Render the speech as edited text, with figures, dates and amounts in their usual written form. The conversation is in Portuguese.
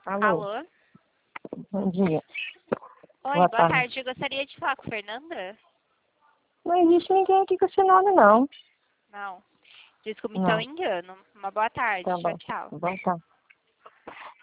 Alô? Alô? Bom dia. Oi, Boa boa tarde. tarde. Eu gostaria de falar com a Fernanda. Não existe ninguém aqui com esse nome, não. Não. Desculpe, Não. então engano. Uma boa tarde. Tá Tchau, bom. tchau. Boa tarde.